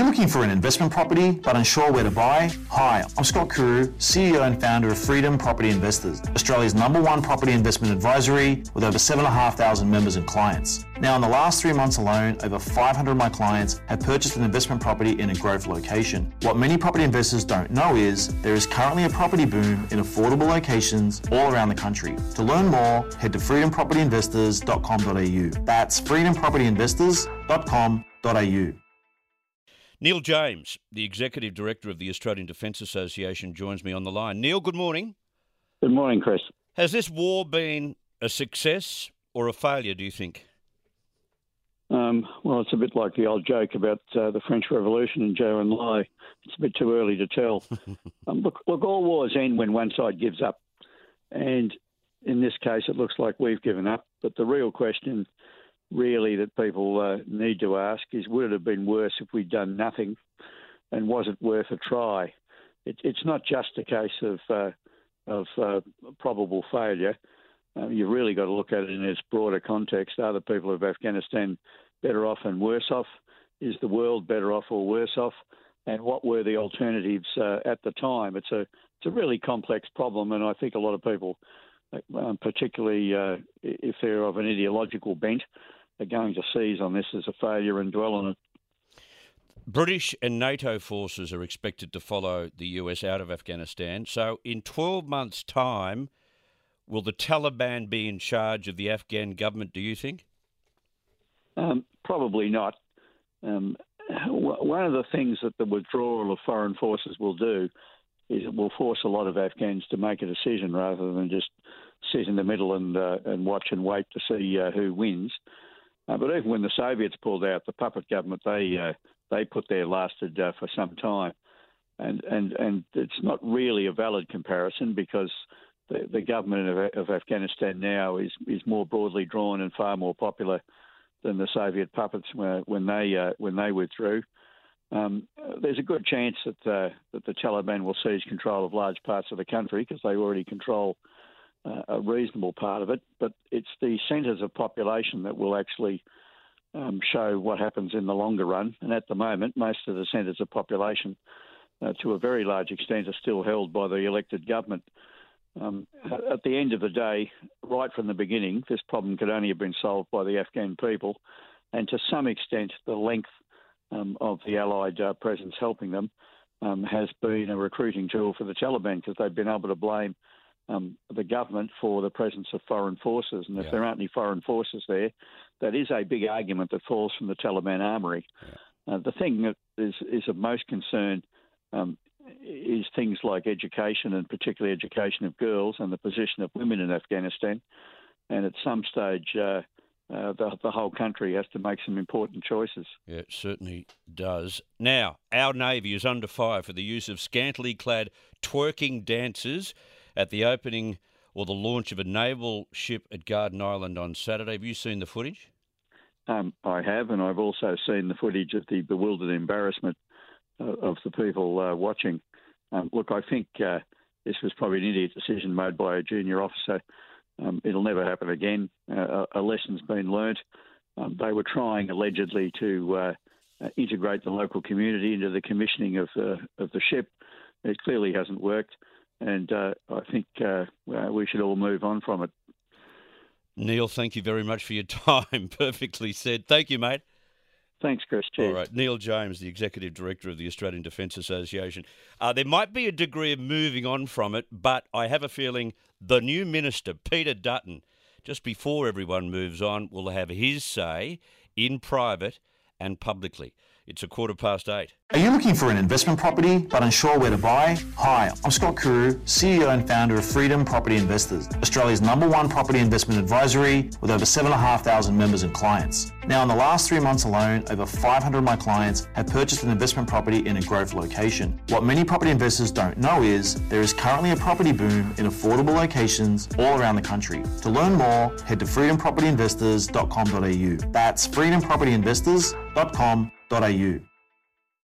looking for an investment property but unsure where to buy? Hi, I'm Scott Kuru, CEO and founder of Freedom Property Investors, Australia's #1 property investment advisory with over 7,500 members and clients. Now, in the last 3 months alone, over 500 of my clients have purchased an investment property in a growth location. What many property investors don't know is there is currently a property boom in affordable locations all around the country. To learn more, head to freedompropertyinvestors.com.au. That's freedompropertyinvestors.com.au. Neil James, the Executive Director of the Australian Defence Association, joins me on the line. Neil, good morning. Good morning, Chris. Has this war been a success or a failure, do you think? Well, it's a bit like the old joke about the French Revolution and Zhou Enlai. It's a bit too early to tell. Look, all wars end when one side gives up. And in this case, it looks like we've given up. But the real question really that people need to ask is, would it have been worse if we'd done nothing, and was it worth a try? It's not just a case of probable failure. You've really got to look at it in its broader context. Are the people of Afghanistan better off and worse off? Is the world better off or worse off? And what were the alternatives at the time? It's a really complex problem, and I think a lot of people, particularly if they're of an ideological bent, are going to seize on this as a failure and dwell on it. British and NATO forces are expected to follow the US out of Afghanistan. So in 12 months' time, will the Taliban be in charge of the Afghan government, do you think? Probably not. One of the things that the withdrawal of foreign forces will do is it will force a lot of Afghans to make a decision rather than just sit in the middle and watch and wait to see who wins. But even when the Soviets pulled out, the puppet government, they put there lasted for some time. And it's not really a valid comparison because the government of Afghanistan now is more broadly drawn and far more popular than the Soviet puppets when they withdrew. There's a good chance that the Taliban will seize control of large parts of the country because they already control a reasonable part of it, but it's the centres of population that will actually show what happens in the longer run. And at the moment, most of the centres of population, to a very large extent, are still held by the elected government. At the end of the day, right from the beginning, this problem could only have been solved by the Afghan people, and to some extent, the length of the Allied presence helping them has been a recruiting tool for the Taliban because they've been able to blame the government for the presence of foreign forces. And if there aren't any foreign forces there, that is a big argument that falls from the Taliban armoury. Yeah. The thing that is of most concern is things like education, and particularly education of girls and the position of women in Afghanistan. And at some stage, the whole country has to make some important choices. Yeah, it certainly does. Now, our Navy is under fire for the use of scantily clad twerking dancers at the opening or the launch of a naval ship at Garden Island on Saturday. Have you seen the footage? I have, and I've also seen the footage of the bewildered embarrassment of the people watching. Look, I think this was probably an idiot decision made by a junior officer. It'll never happen again. A lesson's been learnt. They were trying allegedly to integrate the local community into the commissioning of the ship. It clearly hasn't worked. And I think we should all move on from it. Neil, thank you very much for your time. Perfectly said. Thank you, mate. Thanks, Chris. Cheers. All right. Neil James, the Executive Director of the Australian Defence Association. There might be a degree of moving on from it, but I have a feeling the new Minister, Peter Dutton, just before everyone moves on, will have his say in private and publicly. It's 8:15. Are you looking for an investment property but unsure where to buy? Hi, I'm Scott Kuru, CEO and founder of Freedom Property Investors, Australia's #1 property investment advisory with over 7,500 members and clients. Now, in the last 3 months alone, over 500 of my clients have purchased an investment property in a growth location. What many property investors don't know is there is currently a property boom in affordable locations all around the country. To learn more, head to freedompropertyinvestors.com.au. That's freedompropertyinvestors.com.au.